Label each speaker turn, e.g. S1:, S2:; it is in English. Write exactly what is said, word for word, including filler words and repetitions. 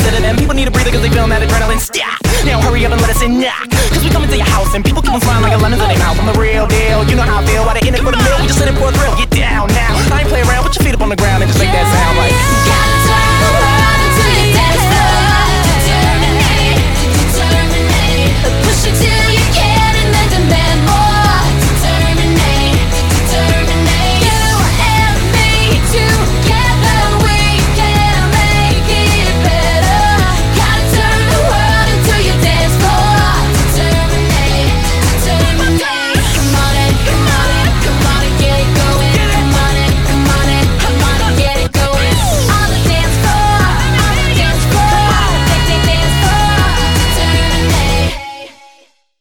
S1: consider them. People need a breather cause they feelin' that adrenaline. Stop. Now hurry up and let us in knock. Cause we come into your house and people keep on smiling like a lemons in their mouth. I'm the real deal, you know how I feel. Why they in it for the meal, we just in it for a thrill. Get down now, I ain't play around, put your feet up on the ground and just make that sound like